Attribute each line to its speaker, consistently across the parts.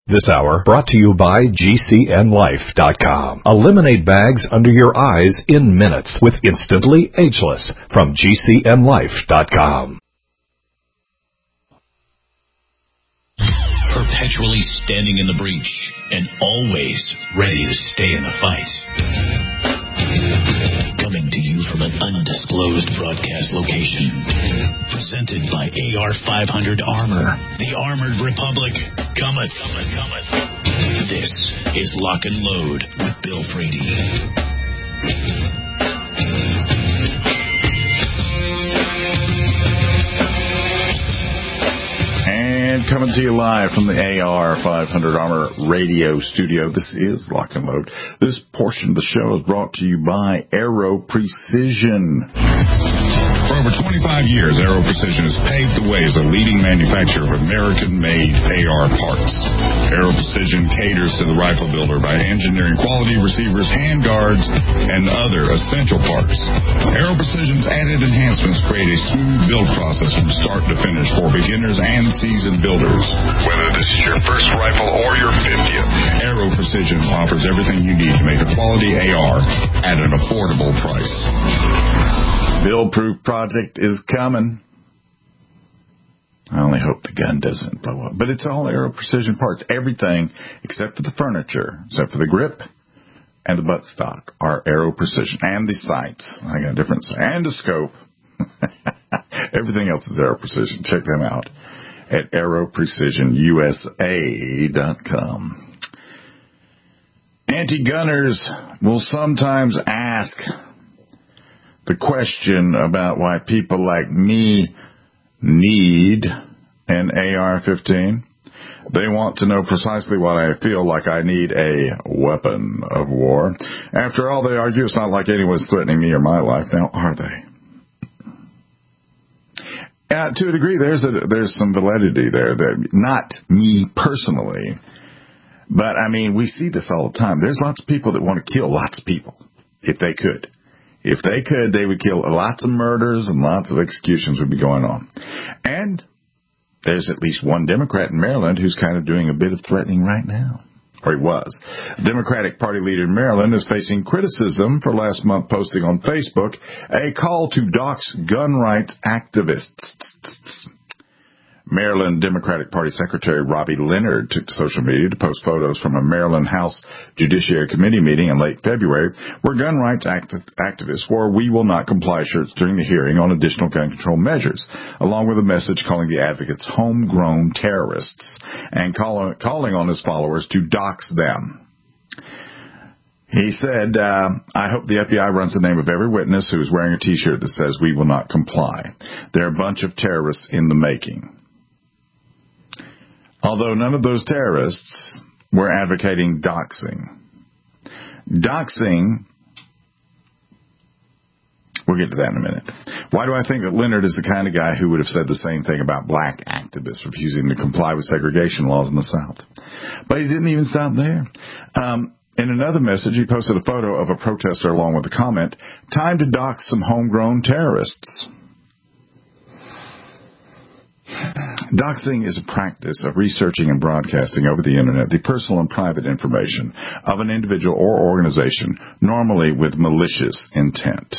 Speaker 1: This hour brought to you by GCNLife.com. Eliminate bags under your eyes in minutes with Instantly Ageless from GCNLife.com.
Speaker 2: Perpetually standing in the breach and always ready to stay in the fight. Coming to you from an undisclosed broadcast location. Presented by AR-500 Armor. The Armored Republic cometh. This is Lock and Load with Bill Frady.
Speaker 3: And coming to you live from the AR-500 Armor radio studio, this is Lock and Load. This portion of the show is brought to you by Aero Precision. For over 25 years, Aero Precision has paved the way as a leading manufacturer of American-made AR parts. Aero Precision caters to the rifle builder by engineering quality receivers, handguards, and other essential parts. Aero Precision's added enhancements create a smooth build process from start to finish for beginners and seasoned builders. Whether this is your first rifle or your 50th, Aero Precision offers everything you need to make a quality AR at an affordable price. Build-proof project is coming. I only hope the gun doesn't blow up. But it's all Aero Precision parts. Everything except for the furniture, except for the grip and the buttstock are Aero Precision. And the sights. I got different sights. And the scope. Everything else is Aero Precision. Check them out at AeroPrecisionUSA.com. Anti-gunners will sometimes ask the question about why people like me need an AR-15. They want to know precisely why I feel like I need a weapon of war. After all, they argue it's not like anyone's threatening me or my life. Now, are they? To a degree, there's some validity there. That not me personally, but I mean, we see this all the time. There's lots of people that want to kill lots of people if they could. If they could, they would kill lots of murders and lots of executions would be going on. And there's at least one Democrat in Maryland who's kind of doing a bit of threatening right now. Or he was. The Democratic Party leader in Maryland is facing criticism for last month posting on Facebook a call to dox gun rights activists. Maryland Democratic Party Secretary Robbie Leonard took to social media to post photos from a Maryland House Judiciary Committee meeting in late February where gun rights activists wore "We Will Not Comply" shirts during the hearing on additional gun control measures, along with a message calling the advocates homegrown terrorists and calling on his followers to dox them. He said, I hope the FBI runs the name of every witness who is wearing a T-shirt that says "We Will Not Comply." They're a bunch of terrorists in the making. Although none of those terrorists were advocating doxing. Doxing, we'll get to that in a minute. Why do I think that Leonard is the kind of guy who would have said the same thing about black activists refusing to comply with segregation laws in the South? But he didn't even stop there. In another message, he posted a photo of a protester along with a comment, "Time to dox some homegrown terrorists." Doxing is a practice of researching and broadcasting over the Internet the personal and private information of an individual or organization, normally with malicious intent.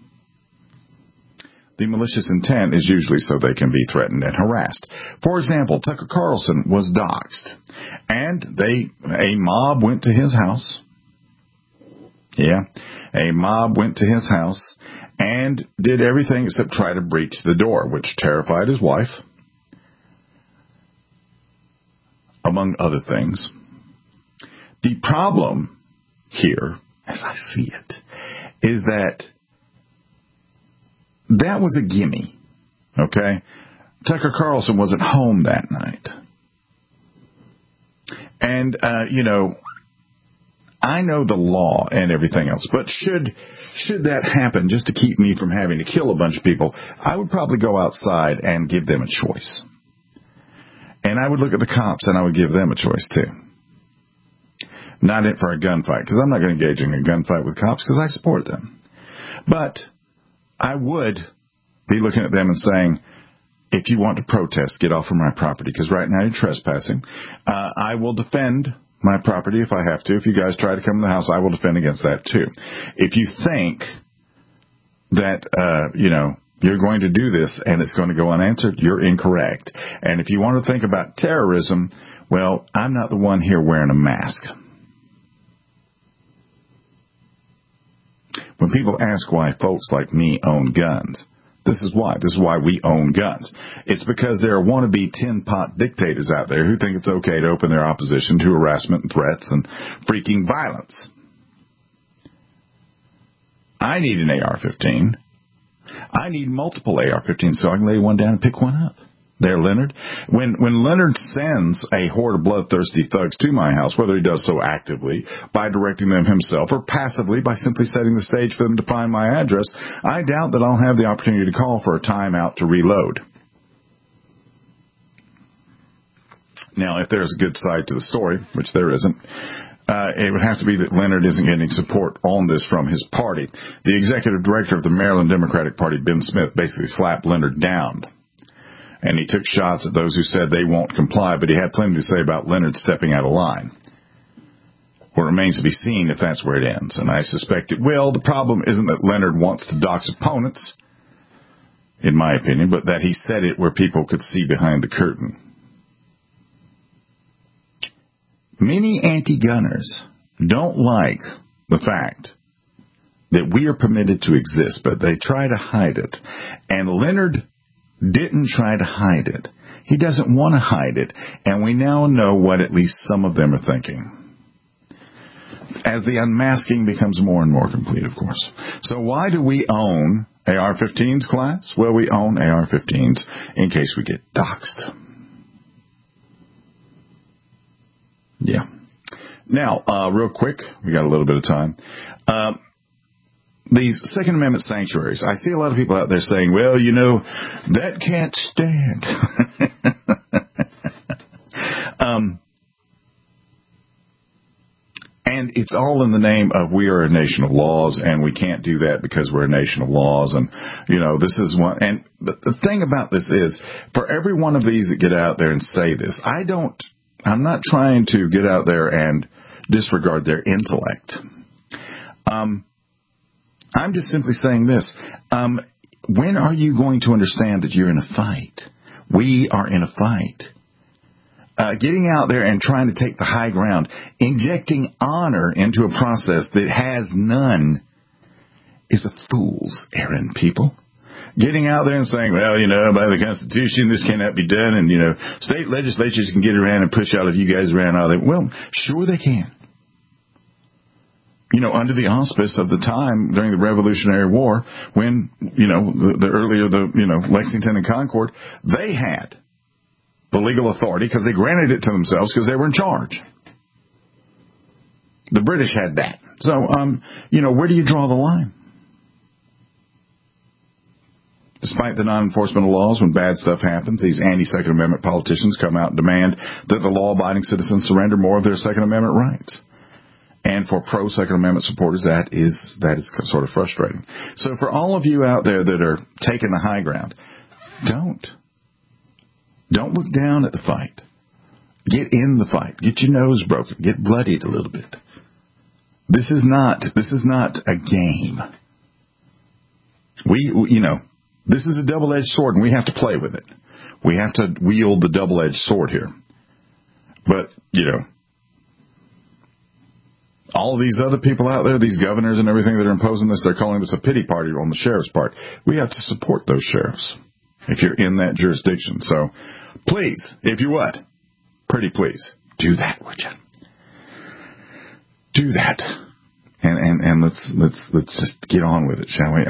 Speaker 3: The malicious intent is usually so they can be threatened and harassed. For example, Tucker Carlson was doxed, and a mob went to his house. Yeah, a mob went to his house and did everything except try to breach the door, which terrified his wife, among other things. The problem here, as I see it, is that was a gimme, okay? Tucker Carlson wasn't home that night. And, I know the law and everything else, but should that happen just to keep me from having to kill a bunch of people, I would probably go outside and give them a choice. And I would look at the cops and I would give them a choice too. Not in for a gunfight, because I'm not going to engage in a gunfight with cops because I support them. But I would be looking at them and saying, if you want to protest, get off of my property, because right now you're trespassing. I will defend my property if I have to. If you guys try to come in the house, I will defend against that too. If you think that, you're going to do this and it's going to go unanswered, you're incorrect. And if you want to think about terrorism, well, I'm not the one here wearing a mask. When people ask why folks like me own guns, this is why. This is why we own guns. It's because there are wannabe tin-pot dictators out there who think it's okay to open their opposition to harassment and threats and freaking violence. I need an AR-15. I need multiple AR-15s so I can lay one down and pick one up. There, Leonard. When Leonard sends a horde of bloodthirsty thugs to my house, whether he does so actively by directing them himself or passively by simply setting the stage for them to find my address, I doubt that I'll have the opportunity to call for a timeout to reload. Now, if there's a good side to the story, which there isn't, it would have to be that Leonard isn't getting support on this from his party. The executive director of the Maryland Democratic Party, Ben Smith, basically slapped Leonard down. And he took shots at those who said they won't comply, but he had plenty to say about Leonard stepping out of line. Well, it remains to be seen if that's where it ends, and I suspect it will. The problem isn't that Leonard wants to dox opponents, in my opinion, but that he said it where people could see behind the curtain. Many anti-gunners don't like the fact that we are permitted to exist, but they try to hide it. And Leonard didn't try to hide it. He doesn't want to hide it, and we now know what at least some of them are thinking. As the unmasking becomes more and more complete, of course. So why do we own AR-15s, class? Well, we own AR-15s in case we get doxxed. Yeah. Now, real quick, we got a little bit of time. These Second Amendment sanctuaries, I see a lot of people out there saying, well, that can't stand. And it's all in the name of we are a nation of laws, and we can't do that because we're a nation of laws. And, this is one. And the thing about this is, for every one of these that get out there and say this, I'm not trying to get out there and disregard their intellect. I'm just simply saying this. When are you going to understand that you're in a fight? We are in a fight. Getting out there and trying to take the high ground, injecting honor into a process that has none, is a fool's errand, people. Getting out there and saying, well, by the Constitution, this cannot be done, and, state legislatures can get around and push all of you guys around all that. Well, sure they can. Under the auspice of the time during the Revolutionary War, when, Lexington and Concord, they had the legal authority because they granted it to themselves because they were in charge. The British had that. So, where do you draw the line? Despite the non-enforcement of laws, when bad stuff happens, these anti-Second Amendment politicians come out and demand that the law-abiding citizens surrender more of their Second Amendment rights. And for pro-Second Amendment supporters, that is sort of frustrating. So for all of you out there that are taking the high ground, don't look down at the fight. Get in the fight. Get your nose broken. Get bloodied a little bit. This is not a game. This is a double-edged sword, and we have to play with it. We have to wield the double-edged sword here. But, all these other people out there, these governors and everything that are imposing this, they're calling this a pity party on the sheriff's part. We have to support those sheriffs if you're in that jurisdiction. So, please, if you would, pretty please, do that, would you? Do that. And let's just get on with it, shall we?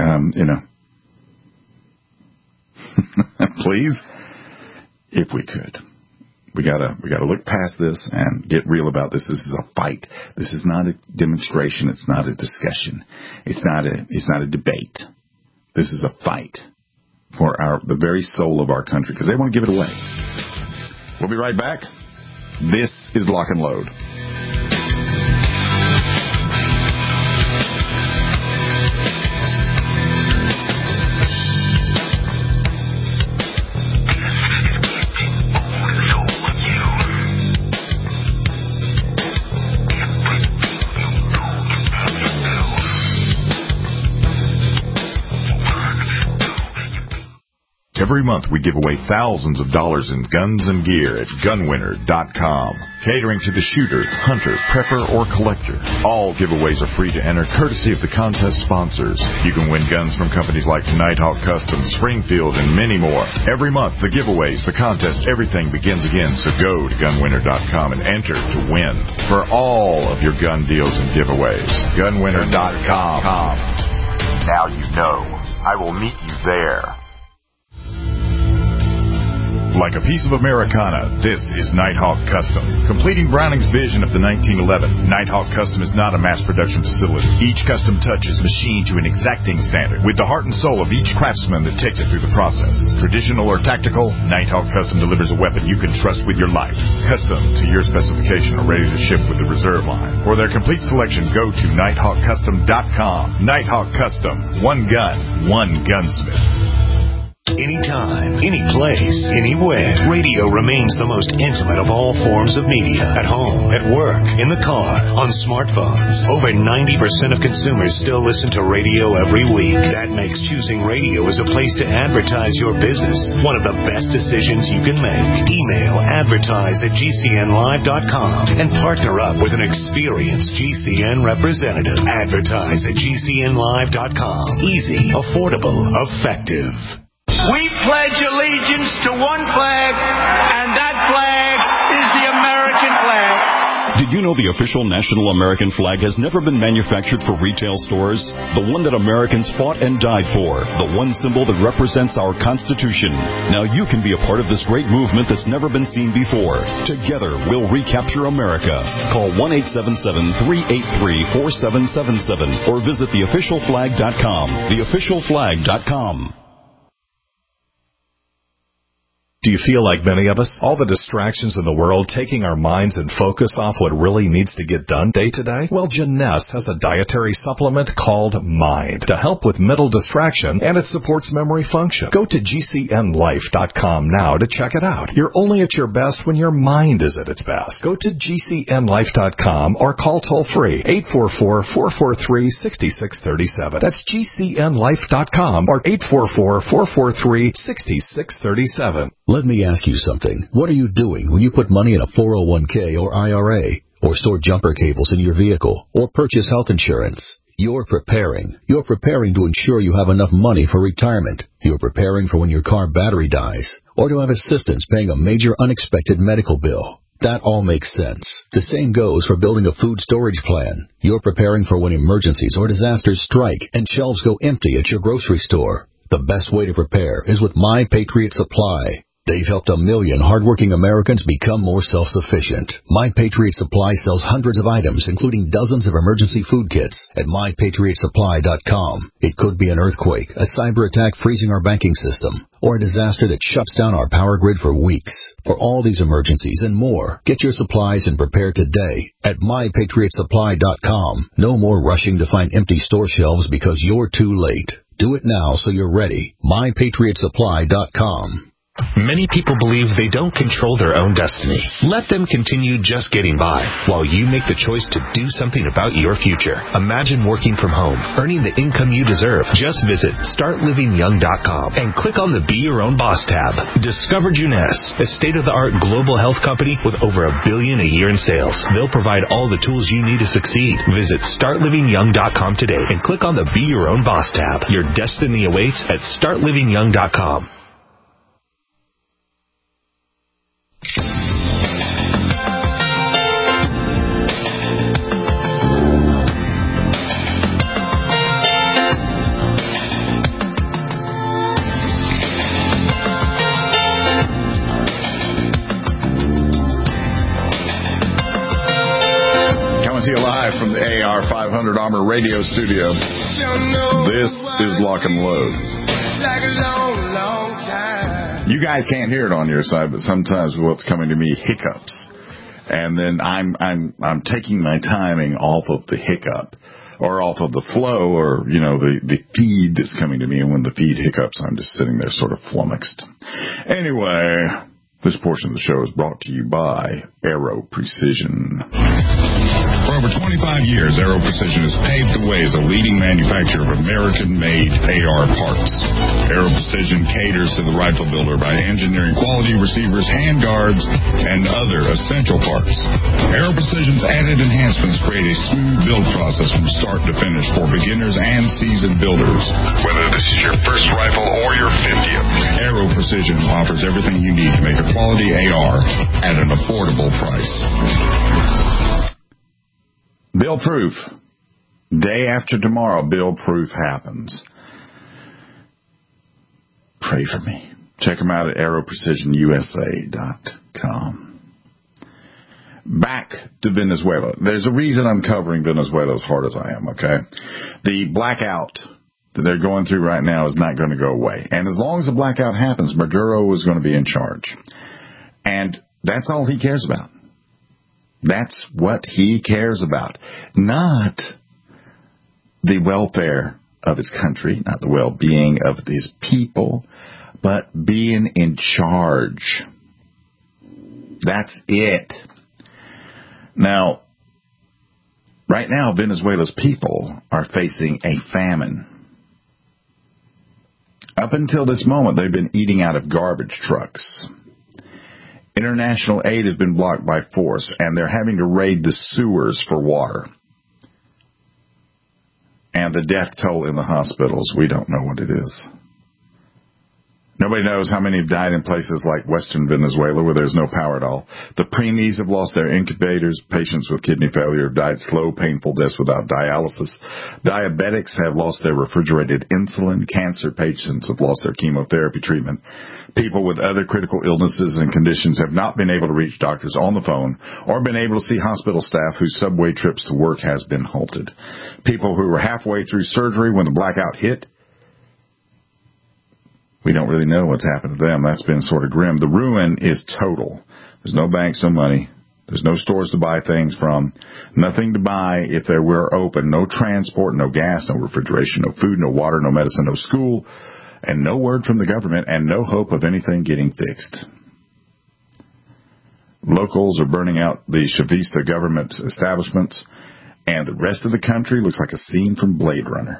Speaker 3: Please, if we could. We gotta look past this and get real about this. This is a fight. This is not a demonstration. It's not a discussion. It's not a debate. This is a fight for the very soul of our country because they want to give it away. We'll be right back. This is Lock and Load. Every month we give away thousands of dollars in guns and gear at gunwinner.com. Catering to the shooter, hunter, prepper, or collector. All giveaways are free to enter, courtesy of the contest sponsors. You can win guns from companies like Nighthawk Custom, Springfield, and many more. Every month, the giveaways, the contests, everything begins again. So go to gunwinner.com and enter to win for all of your gun deals and giveaways. Gunwinner.com. Now you know. I will meet you there. Like a piece of Americana, this is Nighthawk Custom. Completing Browning's vision of the 1911, Nighthawk Custom is not a mass production facility. Each custom touch is machined to an exacting standard, with the heart and soul of each craftsman that takes it through the process. Traditional or tactical, Nighthawk Custom delivers a weapon you can trust with your life. Custom to your specification or ready to ship with the reserve line. For their complete selection, go to nighthawkcustom.com. Nighthawk Custom. One gun, one gunsmith.
Speaker 2: Anytime, any place, anywhere. Radio remains the most intimate of all forms of media. At home, at work, in the car, on smartphones. Over 90% of consumers still listen to radio every week. That makes choosing radio as a place to advertise your business one of the best decisions you can make. Email advertise@gcnlive.com and partner up with an experienced GCN representative. Advertise at gcnlive.com. Easy, affordable, effective.
Speaker 4: We pledge allegiance to one flag, and that flag is the American flag.
Speaker 5: Did you know the official national American flag has never been manufactured for retail stores? The one that Americans fought and died for. The one symbol that represents our Constitution. Now you can be a part of this great movement that's never been seen before. Together, we'll recapture America. Call 1-877-383-4777 or visit theofficialflag.com. Theofficialflag.com.
Speaker 1: Do you feel like many of us? All the distractions in the world taking our minds and focus off what really needs to get done day to day? Well, Jeunesse has a dietary supplement called Mind to help with mental distraction, and it supports memory function. Go to GCNlife.com now to check it out. You're only at your best when your mind is at its best. Go to GCNlife.com or call toll-free 844-443-6637. That's GCNlife.com or 844-443-6637.
Speaker 6: Let me ask you something. What are you doing when you put money in a 401k or IRA, or store jumper cables in your vehicle, or purchase health insurance? You're preparing. You're preparing to ensure you have enough money for retirement. You're preparing for when your car battery dies, or to have assistance paying a major unexpected medical bill. That all makes sense. The same goes for building a food storage plan. You're preparing for when emergencies or disasters strike and shelves go empty at your grocery store. The best way to prepare is with My Patriot Supply. They've helped 1 million hardworking Americans become more self-sufficient. My Patriot Supply sells hundreds of items, including dozens of emergency food kits at MyPatriotSupply.com. It could be an earthquake, a cyber attack freezing our banking system, or a disaster that shuts down our power grid for weeks. For all these emergencies and more, get your supplies and prepare today at MyPatriotSupply.com. No more rushing to find empty store shelves because you're too late. Do it now so you're ready. MyPatriotSupply.com.
Speaker 7: Many people believe they don't control their own destiny. Let them continue just getting by while you make the choice to do something about your future. Imagine working from home, earning the income you deserve. Just visit StartLivingYoung.com and click on the Be Your Own Boss tab. Discover Jeunesse, a state-of-the-art global health company with over $1 billion a year in sales. They'll provide all the tools you need to succeed. Visit StartLivingYoung.com today and click on the Be Your Own Boss tab. Your destiny awaits at StartLivingYoung.com.
Speaker 3: Coming to you live from the AR500 Armor Radio Studio. This is Lock and Load. You guys can't hear it on your side, but sometimes what's coming to me, hiccups. And then I'm taking my timing off of the hiccup or off of the flow or, the feed that's coming to me. And when the feed hiccups, I'm just sitting there sort of flummoxed. Anyway, this portion of the show is brought to you by Aero Precision.
Speaker 2: For over
Speaker 3: over 25 years, Aero Precision has paved the way as a leading manufacturer of American-made AR parts. Aero Precision caters to the rifle builder by engineering quality receivers, handguards, and other essential parts. Aero Precision's added enhancements create a smooth build process from start to finish for beginners and seasoned builders. Whether this is your first rifle or your 50th, Aero Precision offers everything you need to make a quality AR at an affordable price. Bill Proof. Day after tomorrow, Bill Proof happens. Pray for me. Check them out at aeroprecisionusa.com. Back to Venezuela. There's a reason I'm covering Venezuela as hard as I am, okay? The blackout that they're going through right now is not going to go away. And as long as the blackout happens, Maduro is going to be in charge. And that's all he cares about. That's what he cares about. Not the welfare of his country, not the well-being of his people, but being in charge. That's it. Now, right now, Venezuela's people are facing a famine. Up until this moment, they've been eating out of garbage trucks. International aid has been blocked by force, and they're having to raid the sewers for water. And the death toll in the hospitals, we don't know what it is. Nobody knows how many have died in places like western Venezuela where there's no power at all. The preemies have lost their incubators. Patients with kidney failure have died slow, painful deaths without dialysis. Diabetics have lost their refrigerated insulin. Cancer patients have lost their chemotherapy treatment. People with other critical illnesses and conditions have not been able to reach doctors on the phone or been able to see hospital staff whose subway trips to work has been halted. People who were halfway through surgery when the blackout hit, we don't really know what's happened to them. That's been sort of grim. The ruin is total. There's no banks, no money. There's no stores to buy things from. Nothing to buy if they were open. No transport, no gas, no refrigeration, no food, no water, no medicine, no school, and no word from the government, and no hope of anything getting fixed. Locals are burning out the Chavista government establishments, and the rest of the country looks like a scene from Blade Runner.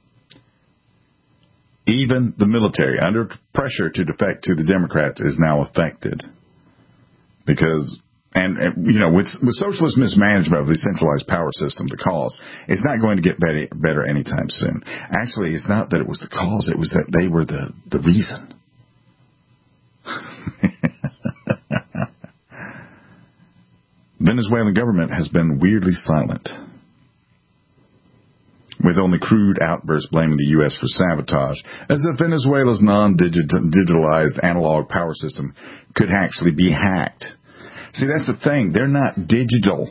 Speaker 3: Even the military, under pressure to defect to the Democrats, is now affected. Because, and you know, with socialist mismanagement of the centralized power system, the cause, it's not going to get better anytime soon. Actually, it's not that it was the cause, it was that they were the reason. Venezuelan government has been weirdly silent, with only crude outbursts blaming the U.S. for sabotage, as if Venezuela's non-digitalized analog power system could actually be hacked. See, that's the thing. They're not digital.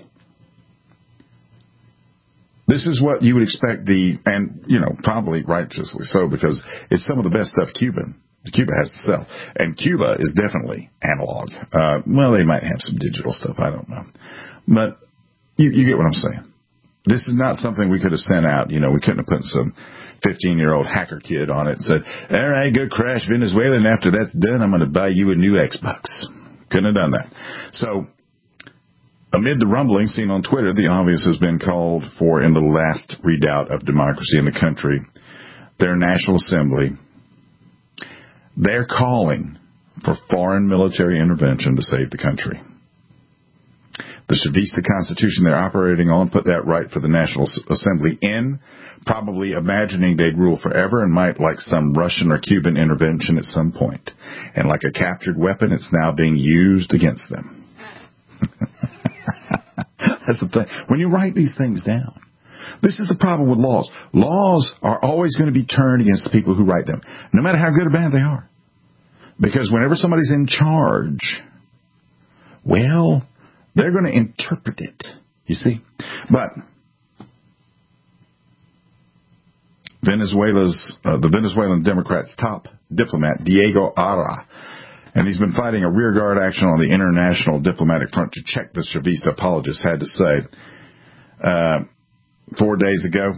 Speaker 3: This is what you would expect and, you know, probably righteously so, because it's some of the best stuff Cuba has to sell. And Cuba is definitely analog. Well, they might have some digital stuff. I don't know. But you get what I'm saying. This is not something we could have sent out. You know, we couldn't have put some 15-year-old hacker kid on it and said, all right, go crash Venezuela, and after that's done, I'm going to buy you a new Xbox. Couldn't have done that. So, amid the rumbling seen on Twitter, the obvious has been called for in the last redoubt of democracy in the country, their National Assembly. They're calling for foreign military intervention to save the country. The Chavista Constitution they're operating on put that right for the National Assembly in, probably imagining they'd rule forever and might like some Russian or Cuban intervention at some point. And like a captured weapon, it's now being used against them. That's the thing. When you write these things down, this is the problem with laws. Laws are always going to be turned against the people who write them, no matter how good or bad they are. Because whenever somebody's in charge, well, they're going to interpret it, you see. But the Venezuelan Democrats' top diplomat, Diego Ara, and he's been fighting a rearguard action on the international diplomatic front to check the Chavista apologists, had to say 4 days ago.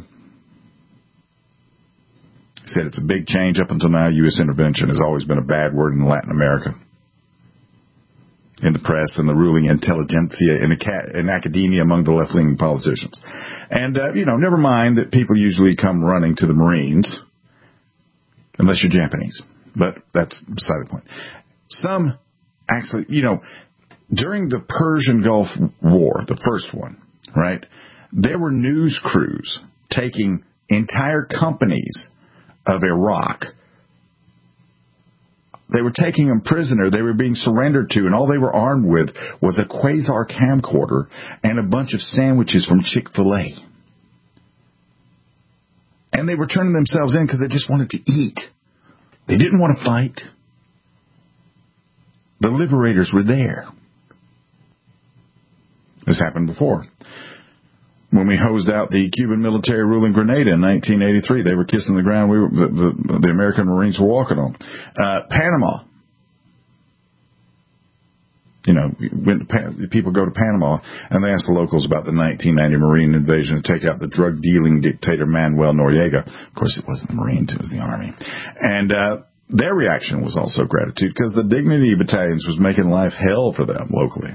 Speaker 3: He said it's a big change. Up until now, U.S. intervention has always been a bad word in Latin America. in the press and the ruling intelligentsia in academia among the left-leaning politicians. And, never mind that people usually come running to the Marines, unless you're Japanese. But that's beside the point. Some actually, during the Persian Gulf War, the first one, right, there were news crews taking entire companies of Iraq. They were taking them prisoner. They were being surrendered to, and all they were armed with was a Quasar camcorder and a bunch of sandwiches from Chick-fil-A. And they were turning themselves in because they just wanted to eat. They didn't want to fight. The liberators were there. This happened before. When we hosed out the Cuban military rule in Grenada in 1983, they were kissing the ground the American Marines were walking on. Panama. People go to Panama and they ask the locals about the 1990 Marine invasion to take out the drug-dealing dictator Manuel Noriega. Of course, it wasn't the Marines, it was the Army. And their reaction was also gratitude because the Dignity Battalions was making life hell for them locally.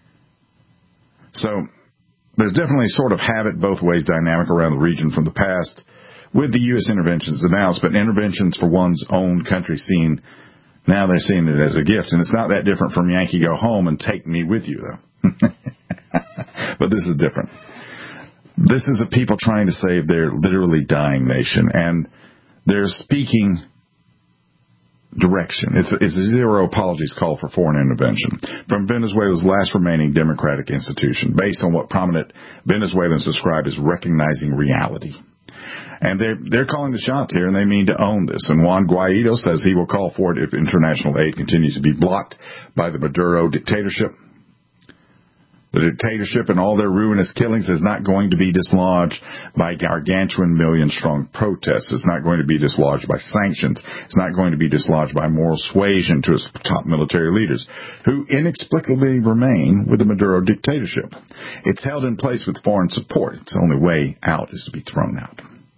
Speaker 3: So there's definitely sort of have it both ways dynamic around the region from the past with the U.S. interventions announced, but interventions for one's own country seen, now they're seeing it as a gift. And it's not that different from Yankee Go Home and Take Me With You, though. But this is different. This is a people trying to save their literally dying nation, and they're speaking direction. It's a zero apologies call for foreign intervention from Venezuela's last remaining democratic institution, based on what prominent Venezuelans describe as recognizing reality. And they're calling the shots here, and they mean to own this. And Juan Guaido says he will call for it if international aid continues to be blocked by the Maduro dictatorship. The dictatorship and all their ruinous killings is not going to be dislodged by gargantuan million-strong protests. It's not going to be dislodged by sanctions. It's not going to be dislodged by moral suasion to its top military leaders, who inexplicably remain with the Maduro dictatorship. It's held in place with foreign support. Its only way out is to be thrown out.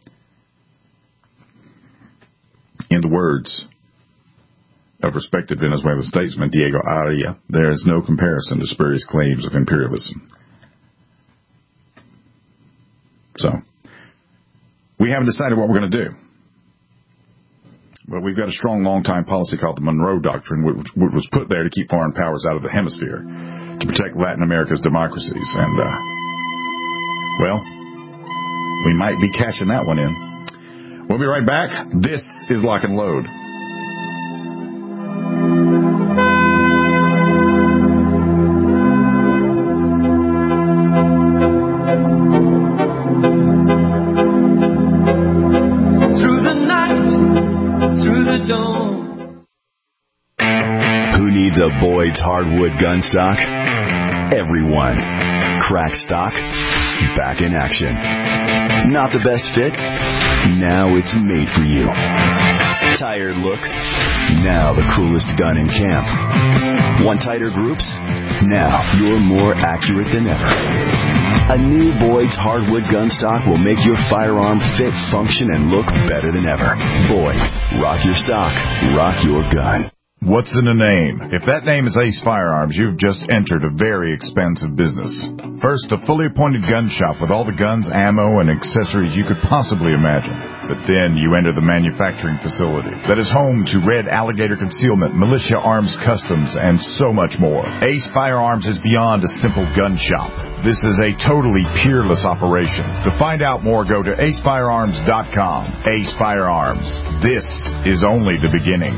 Speaker 3: In the words of respected Venezuelan statesman Diego Aria, there is no comparison to spurious claims of imperialism. So, we haven't decided what we're going to do. But we've got a strong long-time policy called the Monroe Doctrine, which was put there to keep foreign powers out of the hemisphere, to protect Latin America's democracies. And, we might be cashing that one in. We'll be right back. This is Lock and Load.
Speaker 8: Through the night, through the dawn.
Speaker 5: Who needs a Boyd's hardwood gun stock? Everyone. Crack stock, back in action. Not the best fit? Now it's made for you. Tired look? Now the coolest gun in camp. Want tighter groups? Now you're more accurate than ever. A new Boyd's hardwood gun stock will make your firearm fit, function, and look better than ever. Boyd's. Rock your stock. Rock your gun.
Speaker 3: What's in a name? If that name is Ace Firearms, you've just entered a very expensive business. First, a fully appointed gun shop with all the guns, ammo, and accessories you could possibly imagine. But then you enter the manufacturing facility that is home to Red Alligator Concealment, Militia Arms Customs, and so much more. Ace Firearms is beyond a simple gun shop. This is a totally peerless operation. To find out more, go to acefirearms.com. Ace Firearms. This is only the beginning.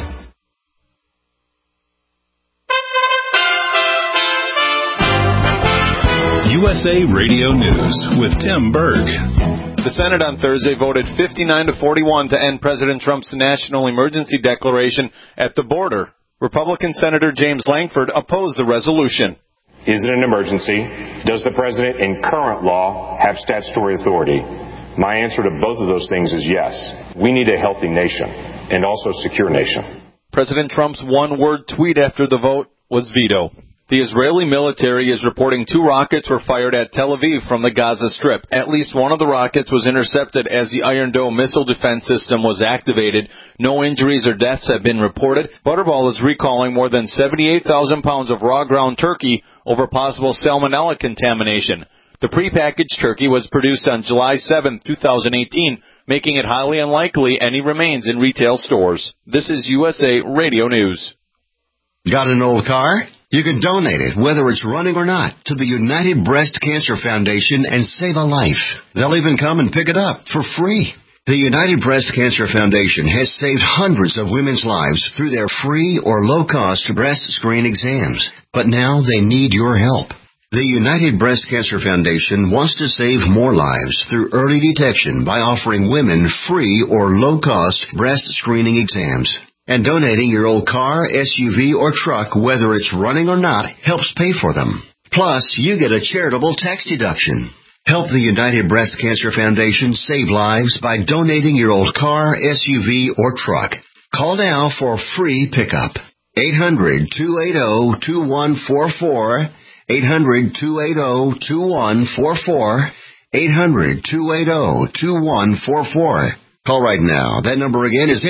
Speaker 9: USA Radio News with Tim Berg.
Speaker 10: The Senate on Thursday voted 59-41 to end President Trump's national emergency declaration at the border. Republican Senator James Lankford opposed the resolution.
Speaker 11: Is it an emergency? Does the president in current law have statutory authority? My answer to both of those things is yes. We need a healthy nation and also a secure nation.
Speaker 10: President Trump's one-word tweet after the vote was veto. The Israeli military is reporting 2 rockets were fired at Tel Aviv from the Gaza Strip. At least one of the rockets was intercepted as the Iron Dome missile defense system was activated. No injuries or deaths have been reported. Butterball is recalling more than 78,000 pounds of raw ground turkey over possible salmonella contamination. The prepackaged turkey was produced on July 7, 2018, making it highly unlikely any remains in retail stores. This is USA Radio News.
Speaker 12: Got an old car? You can donate it, whether it's running or not, to the United Breast Cancer Foundation and save a life. They'll even come and pick it up for free. The United Breast Cancer Foundation has saved hundreds of women's lives through their free or low-cost breast screen exams. But now they need your help. The United Breast Cancer Foundation wants to save more lives through early detection by offering women free or low-cost breast screening exams. And donating your old car, SUV, or truck, whether it's running or not, helps pay for them. Plus, you get a charitable tax deduction. Help the United Breast Cancer Foundation save lives by donating your old car, SUV, or truck. Call now for free pickup. 800-280-2144. 800-280-2144. 800-280-2144. Call right now. That number again is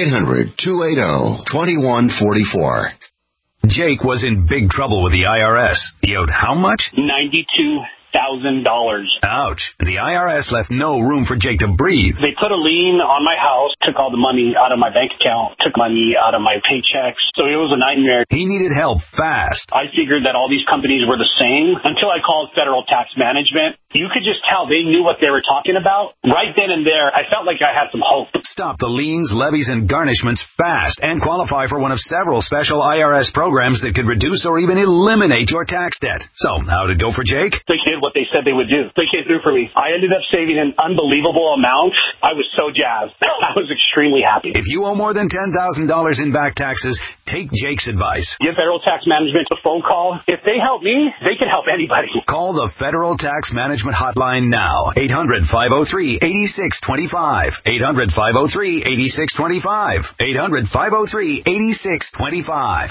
Speaker 12: 800-280-2144.
Speaker 13: Jake was in big trouble with the IRS. He owed how much?
Speaker 14: $92,000.
Speaker 13: Ouch. The IRS left no room for Jake to breathe.
Speaker 14: They put a lien on my house, took all the money out of my bank account, took money out of my paychecks. So it was a nightmare.
Speaker 13: He needed help fast.
Speaker 14: I figured that all these companies were the same until I called Federal Tax Management. You could just tell they knew what they were talking about. Right then and there, I felt like I had some hope.
Speaker 13: Stop the liens, levies, and garnishments fast and qualify for one of several special IRS programs that could reduce or even eliminate your tax debt. So, how did it go for Jake?
Speaker 14: They did what they said they would do. They came through for me. I ended up saving an unbelievable amount. I was so jazzed. I was extremely happy.
Speaker 13: If you owe more than $10,000 in back taxes, take Jake's advice.
Speaker 14: Give Federal Tax Management a phone call. If they help me, they can help anybody.
Speaker 13: Call the Federal Tax Management hotline now. 800-503-8625. 800-503-8625. 800-503-8625.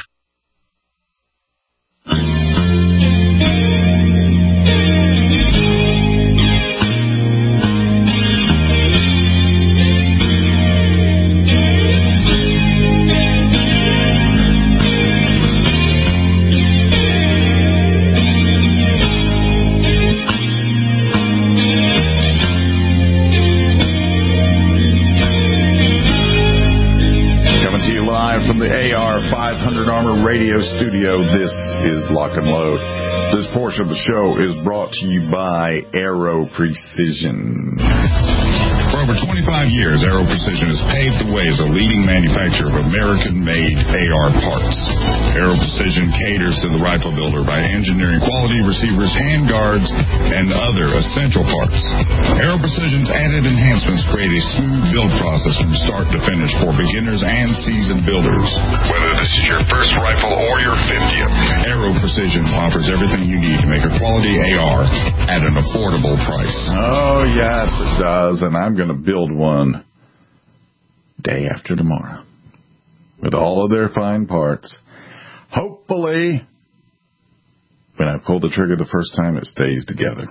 Speaker 3: From the AR-500 Armor Radio Studio, this is Lock and Load. This portion of the show is brought to you by Aero Precision. For over 25 years, Aero Precision has paved the way as a leading manufacturer of American-made AR parts. Aero Precision caters to the rifle builder by engineering quality receivers, handguards, and other essential parts. Aero Precision's added enhancements create a smooth build process from start to finish for beginners and seasoned builders. Whether this is your first rifle or your 50th, Aero Precision offers everything you need to make a quality AR at an affordable price. Oh, yes, it does, and I'm going to build one day after tomorrow with all of their fine parts. Hopefully, when I pull the trigger the first time, it stays together.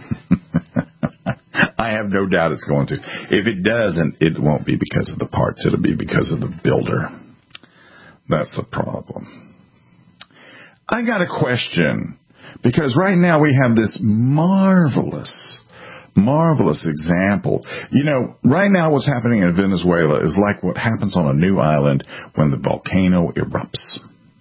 Speaker 3: I have no doubt it's going to. If it doesn't, it won't be because of the parts. It'll be because of the builder. That's the problem. I got a question, because right now we have this marvelous example. You know, right now what's happening in Venezuela is like what happens on a new island when the volcano erupts.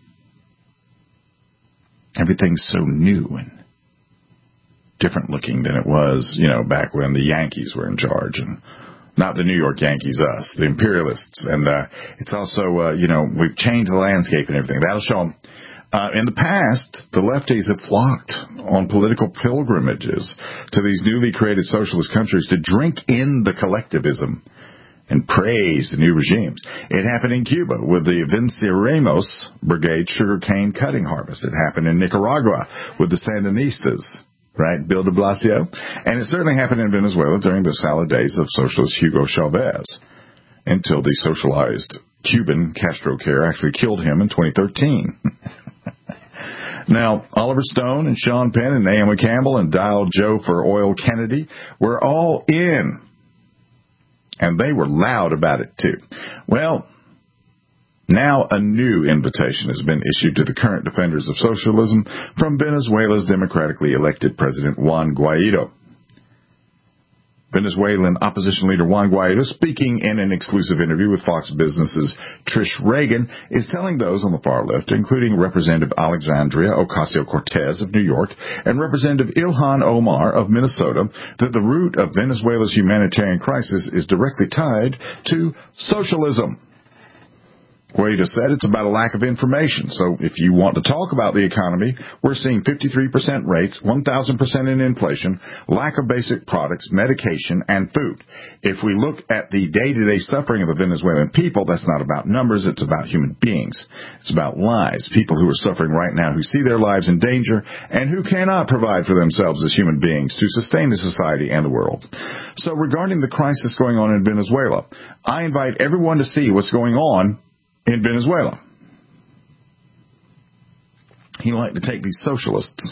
Speaker 3: Everything's so new and different looking than it was, you know, back when the Yankees were in charge. And not the New York Yankees, us, the imperialists. And it's also, you know, we've changed the landscape and everything. That'll show them. In the past, the lefties have flocked on political pilgrimages to these newly created socialist countries to drink in the collectivism and praise the new regimes. It happened in Cuba with the Venceremos Brigade sugarcane cutting harvest. It happened in Nicaragua with the Sandinistas, right, Bill de Blasio. And it certainly happened in Venezuela during the salad days of socialist Hugo Chavez, until the socialized Cuban Castro Care actually killed him in 2013. Now, Oliver Stone and Sean Penn and Naomi Campbell and Dial Joe for Oil Kennedy were all in. And they were loud about it, too. Well, now a new invitation has been issued to the current defenders of socialism from Venezuela's democratically elected President Juan Guaido. Venezuelan opposition leader Juan Guaido, speaking in an exclusive interview with Fox Business's Trish Reagan, is telling those on the far left, including Representative Alexandria Ocasio-Cortez of New York and Representative Ilhan Omar of Minnesota, that the root of Venezuela's humanitarian crisis is directly tied to socialism. Guaido said it's about a lack of information. So if you want to talk about the economy, we're seeing 53% rates, 1,000% in inflation, lack of basic products, medication, and food. If we look at the day-to-day suffering of the Venezuelan people, that's not about numbers, it's about human beings. It's about lives, people who are suffering right now, who see their lives in danger, and who cannot provide for themselves as human beings to sustain the society and the world. So regarding the crisis going on in Venezuela, I invite everyone to see what's going on in Venezuela. He liked to take these socialists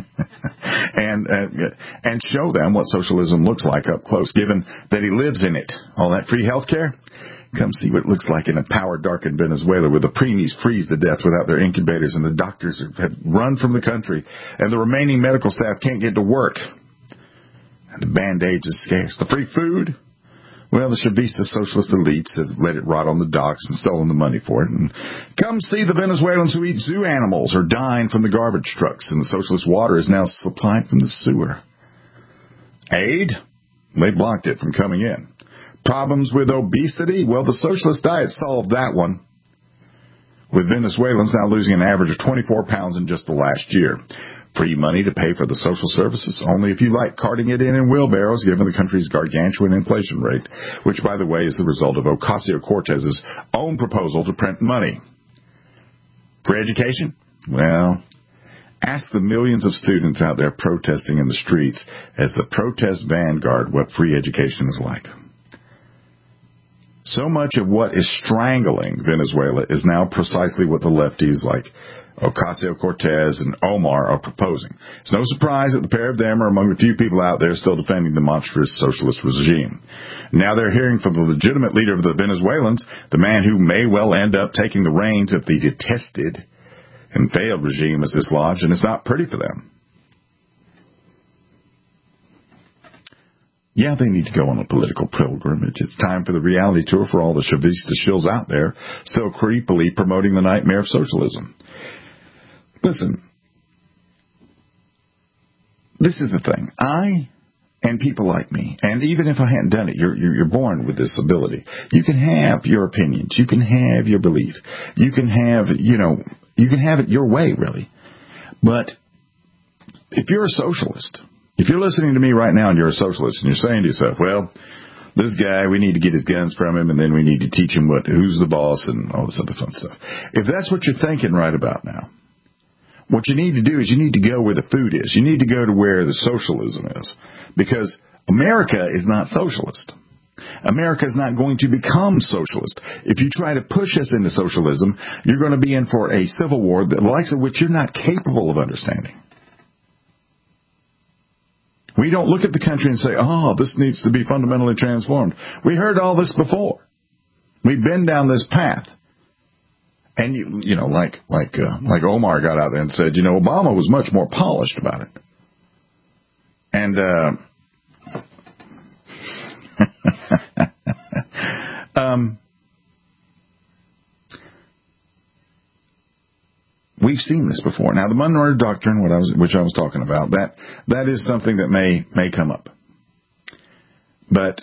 Speaker 3: and show them what socialism looks like up close, given that he lives in it. All that free health care? Come see what it looks like in a power-darkened Venezuela where the preemies freeze to death without their incubators and the doctors have run from the country and the remaining medical staff can't get to work. And the Band-Aids is scarce. The free food? Well, the Chavista socialist elites have let it rot on the docks and stolen the money for it. And come see the Venezuelans who eat zoo animals or dine from the garbage trucks, and the socialist water is now supplied from the sewer. Aid? They blocked it from coming in. Problems with obesity? Well, the socialist diet solved that one, with Venezuelans now losing an average of 24 pounds in just the last year. Free money to pay for the social services, only if you like carting it in wheelbarrows, given the country's gargantuan inflation rate, which, by the way, is the result of Ocasio-Cortez's own proposal to print money. For education? Well, ask the millions of students out there protesting in the streets as the protest vanguard what free education is like. So much of what is strangling Venezuela is now precisely what the lefties like Ocasio-Cortez and Omar are proposing. It's no surprise that the pair of them are among the few people out there still defending the monstrous socialist regime. Now they're hearing from the legitimate leader of the Venezuelans, the man who may well end up taking the reins of the detested and failed regime is dislodged, and it's not pretty for them. Yeah, they need to go on a political pilgrimage. It's time for the reality tour for all the Chavista shills out there still creepily promoting the nightmare of socialism. Listen, this is the thing. I and people like me, and even if I hadn't done it, you're born with this ability. You can have your opinions. You can have your belief. You can have, you can have it your way, really. But if you're a socialist, if you're listening to me right now and you're a socialist and you're saying to yourself, well, this guy, we need to get his guns from him and then we need to teach him who's the boss and all this other fun stuff. If that's what you're thinking right about now, what you need to do is you need to go where the food is. You need to go to where the socialism is. Because America is not socialist. America is not going to become socialist. If you try to push us into socialism, you're going to be in for a civil war, the likes of which you're not capable of understanding. We don't look at the country and say, oh, this needs to be fundamentally transformed. We heard all this before. We've been down this path. And, like Omar got out there and said, Obama was much more polished about it. And, we've seen this before. Now, the Monroe Doctrine, which I was talking about, that is something that may come up. But,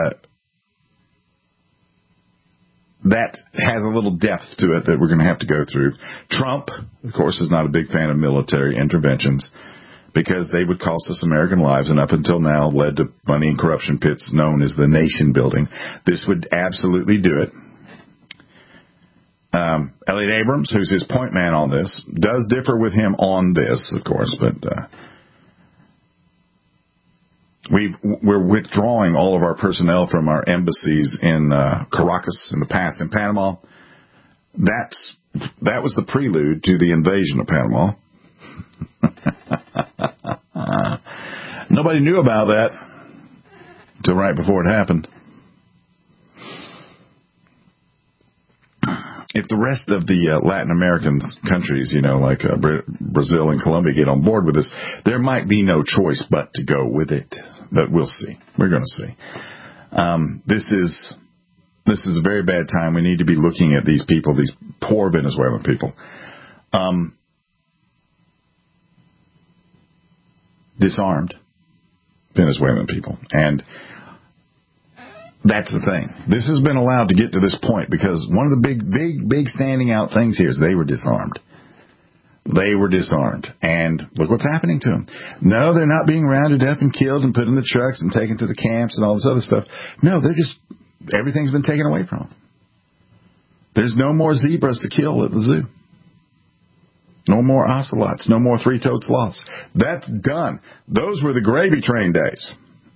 Speaker 3: that has a little depth to it that we're going to have to go through. Trump, of course, is not a big fan of military interventions because they would cost us American lives and up until now led to money and corruption pits known as the nation building. This would absolutely do it. Elliot Abrams, who's his point man on this, does differ with him on this, of course, but we're withdrawing all of our personnel from our embassies in Caracas in the past, in Panama. That was the prelude to the invasion of Panama. Nobody knew about that until right before it happened. If the rest of the Latin American countries, like Brazil and Colombia, get on board with this, there might be no choice but to go with it. But we'll see. We're going to see. This is a very bad time. We need to be looking at these people, these poor Venezuelan people. Disarmed Venezuelan people. And that's the thing. This has been allowed to get to this point because one of the big standing out things here is they were disarmed. They were disarmed. And look what's happening to them. No, they're not being rounded up and killed and put in the trucks and taken to the camps and all this other stuff. No, everything's been taken away from them. There's no more zebras to kill at the zoo. No more ocelots. No more three-toed sloths. That's done. Those were the gravy train days.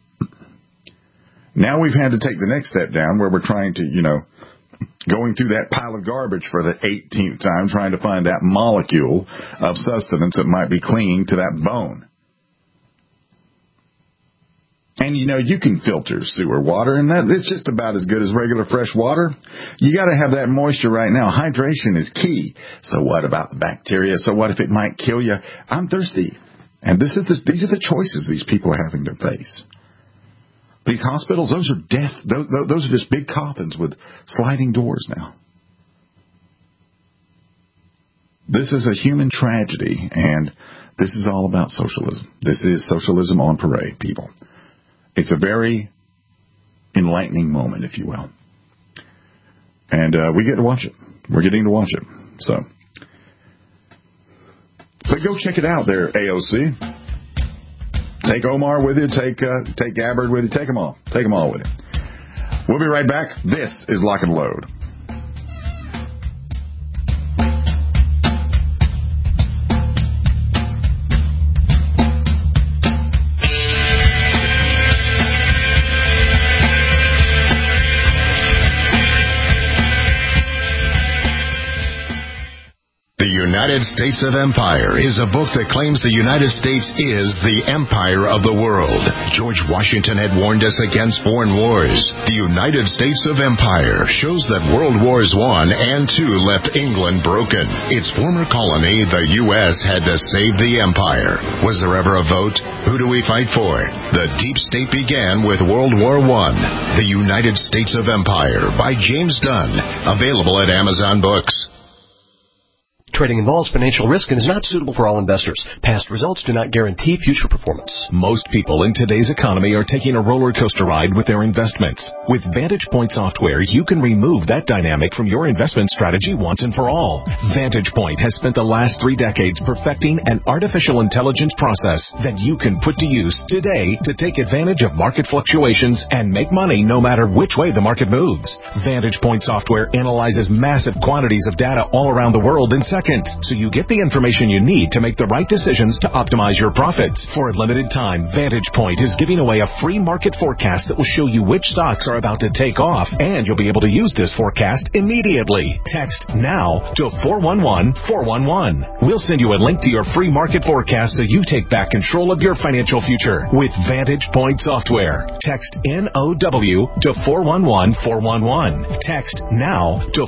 Speaker 3: Now we've had to take the next step down where we're trying to, going through that pile of garbage for the 18th time, trying to find that molecule of sustenance that might be clinging to that bone. And, you can filter sewer water, and it's just about as good as regular fresh water. You got to have that moisture right now. Hydration is key. So what about the bacteria? So what if it might kill you? I'm thirsty. And these are the choices these people are having to face. These hospitals, those are death. Those are just big coffins with sliding doors now. This is a human tragedy, and this is all about socialism. This is socialism on parade, people. It's a very enlightening moment, if you will. And we get to watch it. We're getting to watch it. So, but go check it out there, AOC. Take Omar with you. Take Gabbard with you. Take them all. Take them all with you. We'll be right back. This is Lock and Load.
Speaker 15: United States of Empire is a book that claims the United States is the empire of the world. George Washington had warned us against foreign wars. The United States of Empire shows that World Wars I and II left England broken. Its former colony, the U.S., had to save the empire. Was there ever a vote? Who do we fight for? The deep state began with World War I. The United States of Empire by James Dunn. Available at Amazon Books.
Speaker 16: Trading involves financial risk and is not suitable for all investors. Past results do not guarantee future performance.
Speaker 1: Most people in today's economy are taking a roller coaster ride with their investments. With Vantage Point software, you can remove that dynamic from your investment strategy once and for all. Vantage Point has spent the last 3 decades perfecting an artificial intelligence process that you can put to use today to take advantage of market fluctuations and make money no matter which way the market moves. Vantage Point software analyzes massive quantities of data all around the world in seconds, so you get the information you need to make the right decisions to optimize your profits. For a limited time, Vantage Point is giving away a free market forecast that will show you which stocks are about to take off, and you'll be able to use this forecast immediately. Text NOW to 411-411. We'll send you a link to your free market forecast so you take back control of your financial future with Vantage Point software. Text NOW to 411-411. Text NOW to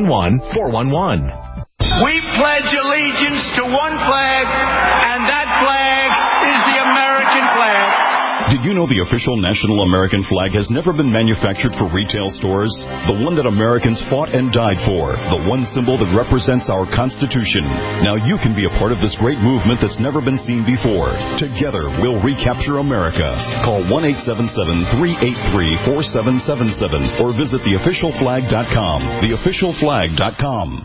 Speaker 1: 411-411.
Speaker 4: We pledge allegiance to one flag, and that flag is the American flag.
Speaker 5: Did you know the official national American flag has never been manufactured for retail stores? The one that Americans fought and died for. The one symbol that represents our Constitution. Now you can be a part of this great movement that's never been seen before. Together, we'll recapture America. Call 1-877-383-4777 or visit theofficialflag.com. Theofficialflag.com.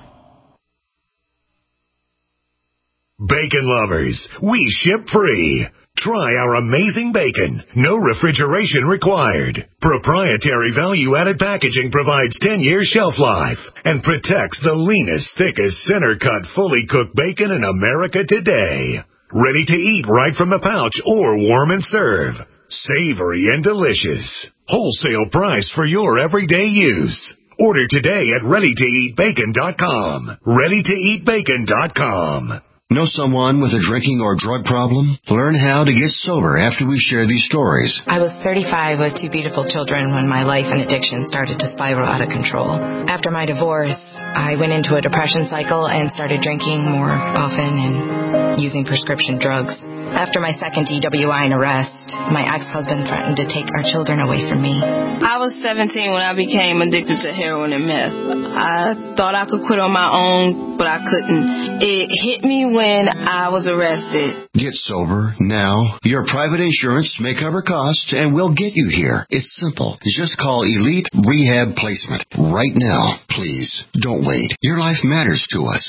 Speaker 15: Bacon lovers, we ship free. Try our amazing bacon. No refrigeration required. Proprietary value-added packaging provides 10 years shelf life and protects the leanest, thickest, center-cut, fully cooked bacon in America today. Ready to eat right from the pouch or warm and serve. Savory and delicious. Wholesale price for your everyday use. Order today at ReadyToEatBacon.com. ReadyToEatBacon.com.
Speaker 12: Know someone with a drinking or drug problem? Learn how to get sober after we share these stories.
Speaker 17: I was 35 with 2 beautiful children when my life and addiction started to spiral out of control. After my divorce, I went into a depression cycle and started drinking more often and using prescription drugs. After my second DWI and arrest, my ex-husband threatened to take our children away from me.
Speaker 18: I was 17 when I became addicted to heroin and meth. I thought I could quit on my own, but I couldn't. It hit me when I was arrested.
Speaker 12: Get sober now. Your private insurance may cover costs and we'll get you here. It's simple. Just call Elite Rehab Placement right now. Please, don't wait. Your life matters to us.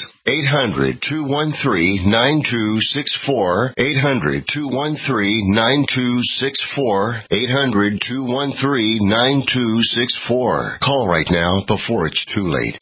Speaker 12: 800-213-9264. 800-213-9264. 800-213-9264. Call right now before it's too late.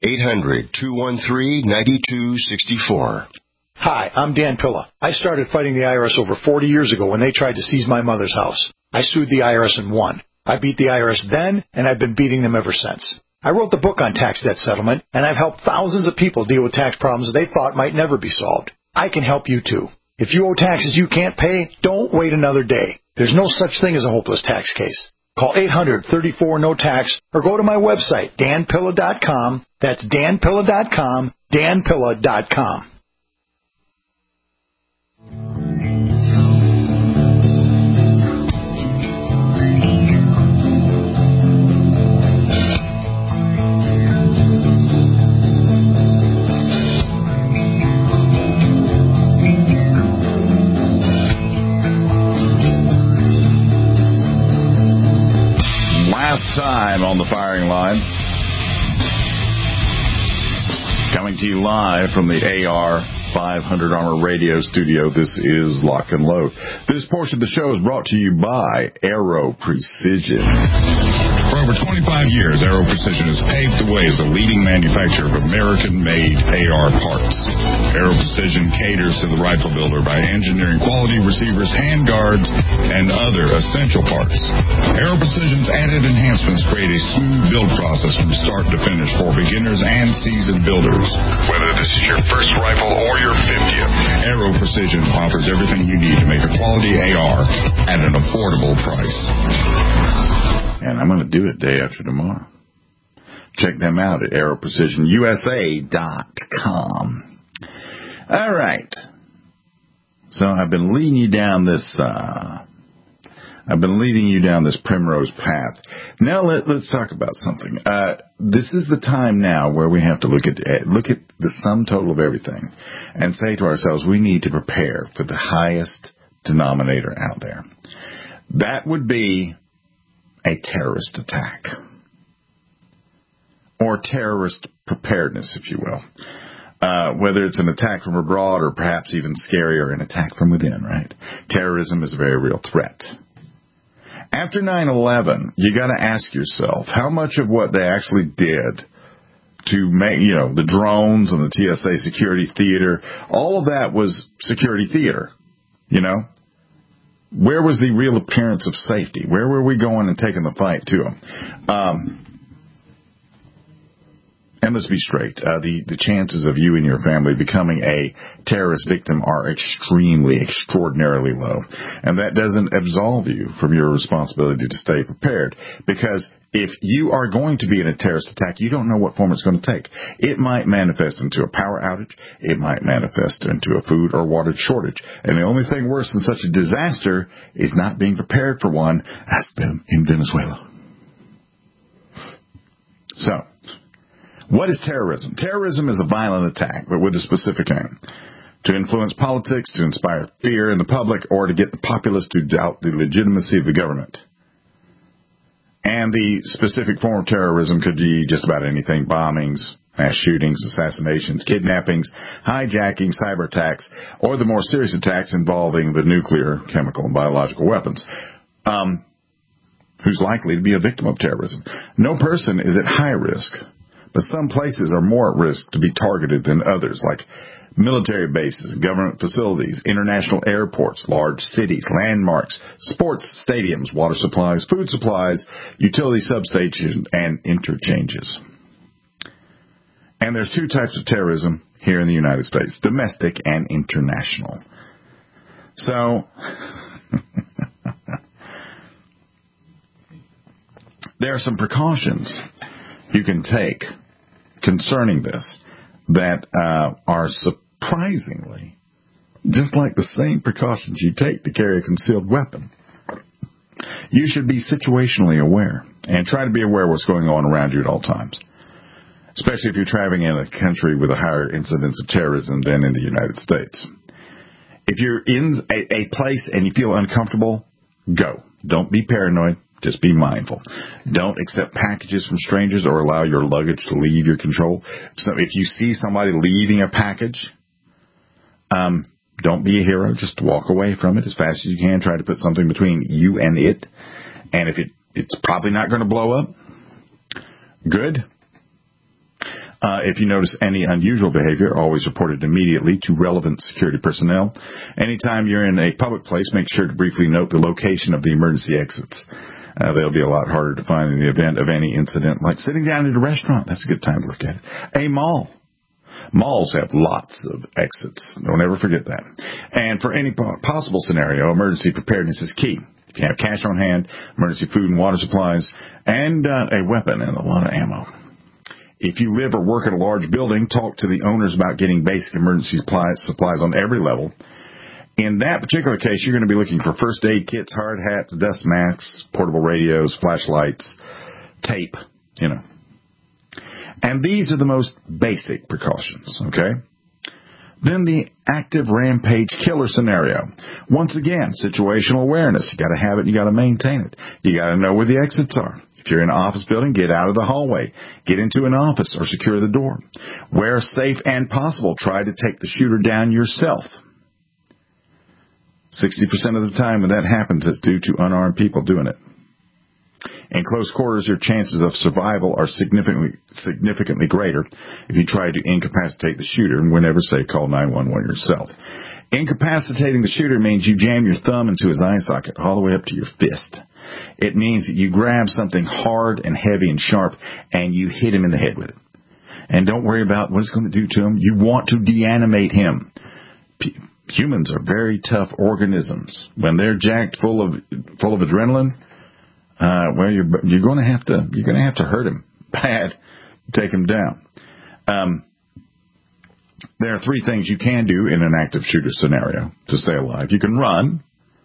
Speaker 12: 800-213-9264.
Speaker 19: Hi, I'm Dan Pilla. I started fighting the IRS over 40 years ago when they tried to seize my mother's house. I sued the IRS and won. I beat the IRS then, and I've been beating them ever since. I wrote the book on tax debt settlement, and I've helped thousands of people deal with tax problems they thought might never be solved. I can help you too. If you owe taxes you can't pay, don't wait another day. There's no such thing as a hopeless tax case. Call 800-34-NO-TAX or go to my website, danpilla.com. That's danpilla.com, danpilla.com.
Speaker 3: Time on the firing line. Coming to you live from the AR 500 Armor Radio Studio. This is Lock and Load. This portion of the show is brought to you by Aero Precision.
Speaker 20: For over 25 years, Aero Precision has paved the way as a leading manufacturer of American-made AR parts. Aero Precision caters to the rifle builder by engineering quality receivers, handguards, and other essential parts. Aero Precision's added enhancements create a smooth build process from start to finish for beginners and seasoned builders. Whether this is your first rifle or your 50th, Aero Precision offers everything you need to make a quality AR at an affordable price.
Speaker 3: And I'm going to do it day after tomorrow. Check them out at aeroprecisionusa.com. All right. So I've been leading you down this primrose path. Now let's talk about something. This is the time now where we have to look at the sum total of everything and say to ourselves, we need to prepare for the highest denominator out there. That would be a terrorist attack, or terrorist preparedness, if you will. Whether it's an attack from abroad or perhaps even scarier, an attack from within, right? Terrorism is a very real threat. After 9/11, you got to ask yourself how much of what they actually did to make, the drones and the TSA security theater, all of that was security theater, Where was the real appearance of safety? Where were we going and taking the fight to them? And let's be straight. The chances of you and your family becoming a terrorist victim are extraordinarily low. And that doesn't absolve you from your responsibility to stay prepared. Because if you are going to be in a terrorist attack, you don't know what form it's going to take. It might manifest into a power outage. It might manifest into a food or water shortage. And the only thing worse than such a disaster is not being prepared for one. Ask them in Venezuela. So, what is terrorism? Terrorism is a violent attack, but with a specific aim. To influence politics, to inspire fear in the public, or to get the populace to doubt the legitimacy of the government. And the specific form of terrorism could be just about anything: bombings, mass shootings, assassinations, kidnappings, hijacking, cyber attacks, or the more serious attacks involving the nuclear, chemical, and biological weapons. Who's likely to be a victim of terrorism? No person is at high risk. But some places are more at risk to be targeted than others, like military bases, government facilities, international airports, large cities, landmarks, sports stadiums, water supplies, food supplies, utility substations, and interchanges. And there's two types of terrorism: here in the United States, domestic and international. So, there are some precautions you can take concerning this that are surprisingly just like the same precautions you take to carry a concealed weapon. You should be situationally aware and try to be aware of what's going on around you at all times, especially if you're traveling in a country with a higher incidence of terrorism than in the United States. If you're in a place and you feel uncomfortable, go. Don't be paranoid. Just be mindful. Don't accept packages from strangers or allow your luggage to leave your control. So if you see somebody leaving a package, don't be a hero. Just walk away from it as fast as you can. Try to put something between you and it. And if it's probably not going to blow up, good. If you notice any unusual behavior, always report it immediately to relevant security personnel. Anytime you're in a public place, make sure to briefly note the location of the emergency exits. They'll be a lot harder to find in the event of any incident, like sitting down at a restaurant. That's a good time to look at it. A mall. Malls have lots of exits. Don't ever forget that. And for any possible scenario, emergency preparedness is key. If you have cash on hand, emergency food and water supplies, and a weapon and a lot of ammo. If you live or work at a large building, talk to the owners about getting basic emergency supplies on every level. In that particular case, you're going to be looking for first aid kits, hard hats, dust masks, portable radios, flashlights, tape, And these are the most basic precautions, okay? Then the active rampage killer scenario. Once again, situational awareness. You got to have it, you got to maintain it. You got to know where the exits are. If you're in an office building, get out of the hallway. Get into an office or secure the door. Where safe and possible, try to take the shooter down yourself. 60% of the time when that happens, it's due to unarmed people doing it. In close quarters, your chances of survival are significantly greater if you try to incapacitate the shooter, and whenever say call 911 yourself. Incapacitating the shooter means you jam your thumb into his eye socket all the way up to your fist. It means that you grab something hard and heavy and sharp and you hit him in the head with it. And don't worry about what it's going to do to him. You want to deanimate him. Humans are very tough organisms. When they're jacked full of adrenaline, you're going to have to hurt him bad, take him down. There are three things you can do in an active shooter scenario to stay alive. You can run.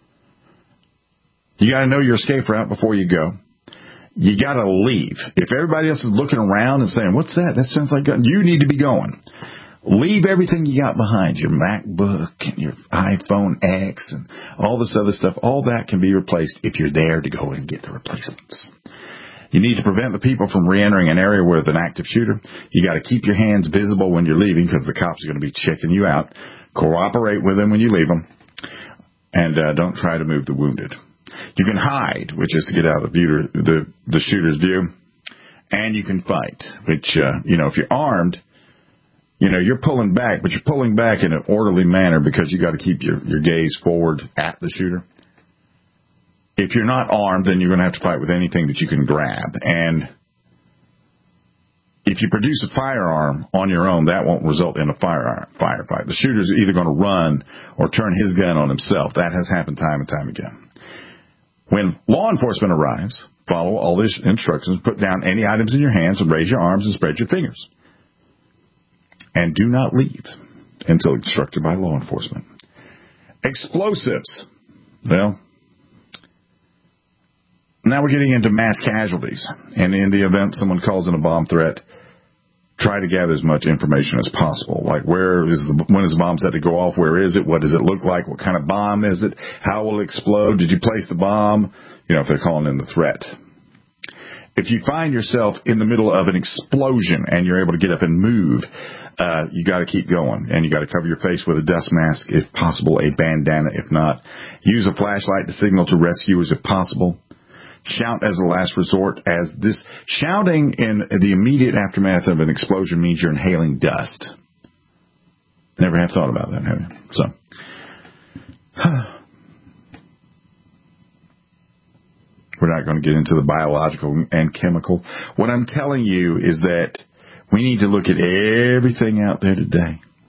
Speaker 3: You got to know your escape route before you go. You got to leave. If everybody else is looking around and saying, "What's that? That sounds like gun," you need to be going. Leave everything you got behind, your MacBook and your iPhone X and all this other stuff. All that can be replaced if you're there to go and get the replacements. You need to prevent the people from re-entering an area with an active shooter. You got to keep your hands visible when you're leaving because the cops are going to be checking you out. Cooperate with them when you leave them. And don't try to move the wounded. You can hide, which is to get out of the shooter's view. And you can fight, which, if you're armed, you're pulling back, but you're pulling back in an orderly manner because you got to keep your gaze forward at the shooter. If you're not armed, then you're going to have to fight with anything that you can grab. And if you produce a firearm on your own, that won't result in a firefight. The shooter's either going to run or turn his gun on himself. That has happened time and time again. When law enforcement arrives, follow all these instructions, put down any items in your hands and raise your arms and spread your fingers. And do not leave until instructed by law enforcement. Explosives. Well, now we're getting into mass casualties. And in the event someone calls in a bomb threat, try to gather as much information as possible. Like when is the bomb set to go off? Where is it? What does it look like? What kind of bomb is it? How will it explode? Did you place the bomb? If they're calling in the threat. If you find yourself in the middle of an explosion and you're able to get up and move, you got to keep going. And you got to cover your face with a dust mask, if possible, a bandana, if not. Use a flashlight to signal to rescuers if possible. Shout as a last resort, as this shouting in the immediate aftermath of an explosion means you're inhaling dust. Never have thought about that, have you? So, we're not going to get into the biological and chemical. What I'm telling you is that we need to look at everything out there today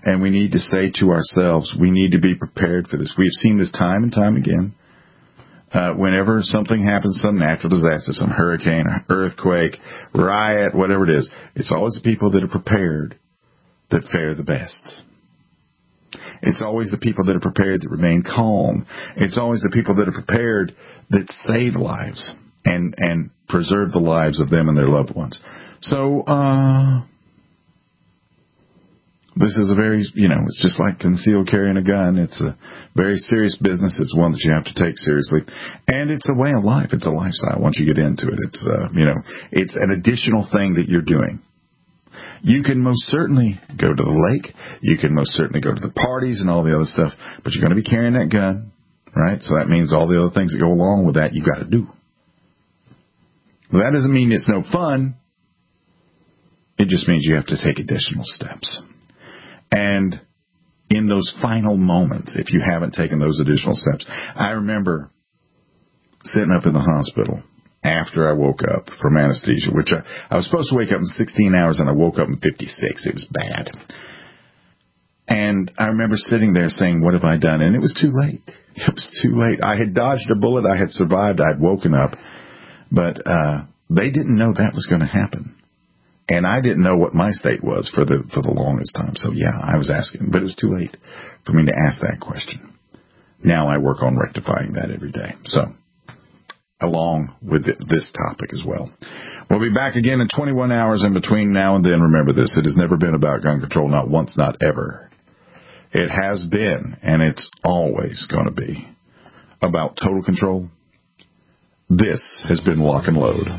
Speaker 3: And we need to say to ourselves, we need to be prepared for this. We've seen this time and time again. Whenever something happens, some natural disaster, some hurricane, earthquake, riot, whatever it is, it's always the people that are prepared that fare the best. It's always the people that are prepared that remain calm. It's always the people that are prepared that save lives and preserve the lives of them and their loved ones. So, this is a very, it's just like concealed carrying a gun. It's a very serious business. It's one that you have to take seriously. And it's a way of life. It's a lifestyle once you get into it. It's, it's an additional thing that you're doing. You can most certainly go to the lake. You can most certainly go to the parties and all the other stuff. But you're going to be carrying that gun, right? So that means all the other things that go along with that, you've got to do. Well, that doesn't mean it's no fun. It just means you have to take additional steps. And in those final moments, if you haven't taken those additional steps, I remember sitting up in the hospital after I woke up from anesthesia, which I was supposed to wake up in 16 hours, and I woke up in 56. It was bad. And I remember sitting there saying, what have I done? And it was too late. It was too late. I had dodged a bullet. I had survived. I had woken up. But they didn't know that was going to happen. And I didn't know what my state was for the longest time. So, yeah, I was asking. But it was too late for me to ask that question. Now I work on rectifying that every day. So, along with this topic as well. We'll be back again in 21 hours in between now and then. Remember this. It has never been about gun control. Not once, not ever. It has been, and it's always going to be, about total control. This has been Lock and Load.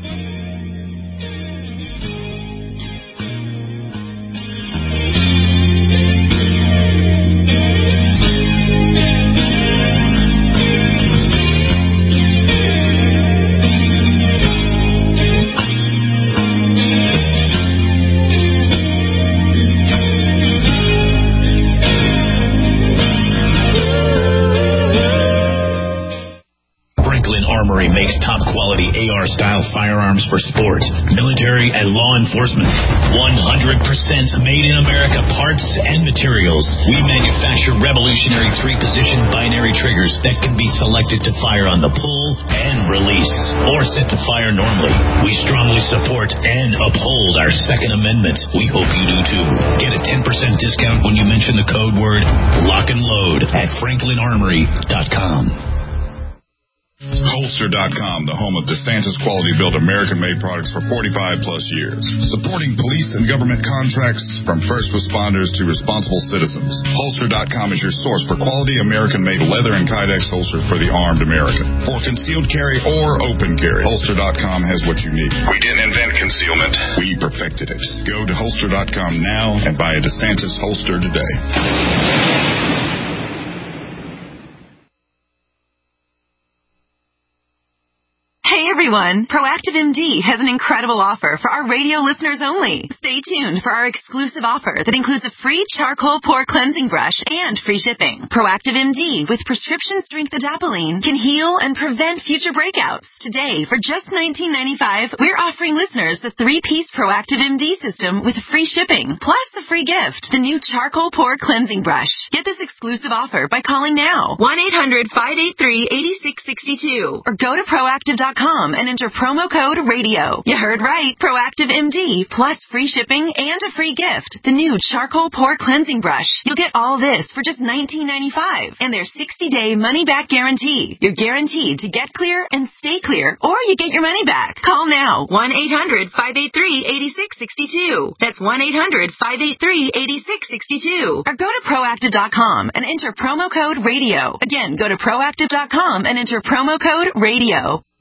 Speaker 2: Makes top-quality AR-style firearms for sport, military, and law enforcement. 100% made in America parts and materials. We manufacture revolutionary 3-position binary triggers that can be selected to fire on the pull and release, or set to fire normally. We strongly support and uphold our Second Amendment. We hope you do too. Get a 10% discount when you mention the code word Lock and Load at FranklinArmory.com.
Speaker 20: Holster.com, the home of DeSantis quality-built American-made products for 45-plus years. Supporting police and government contracts from first responders to responsible citizens. Holster.com is your source for quality American-made leather and Kydex holsters for the armed American. For concealed carry or open carry, Holster.com has what you need. We didn't invent concealment. We perfected it. Go to Holster.com now and buy a DeSantis holster today.
Speaker 21: Hey everyone, Proactive MD has an incredible offer for our radio listeners only. Stay tuned for our exclusive offer that includes a free charcoal pore cleansing brush and free shipping. Proactive MD with prescription strength adapalene can heal and prevent future breakouts. Today, for just $19.95, we're offering listeners the 3-piece Proactive MD system with free shipping, plus a free gift, the new charcoal pore cleansing brush. Get this exclusive offer by calling now, 1-800-583-8662, or go to proactive.com and enter promo code RADIO. You heard right. Proactive MD plus free shipping and a free gift. The new charcoal pore cleansing brush. You'll get all this for just $19.95 and their 60-day money-back guarantee. You're guaranteed to get clear and stay clear, or you get your money back. Call now. 1-800-583-8662. That's 1-800-583-8662. Or go to proactive.com and enter promo code RADIO. Again, go to proactive.com and enter promo code RADIO.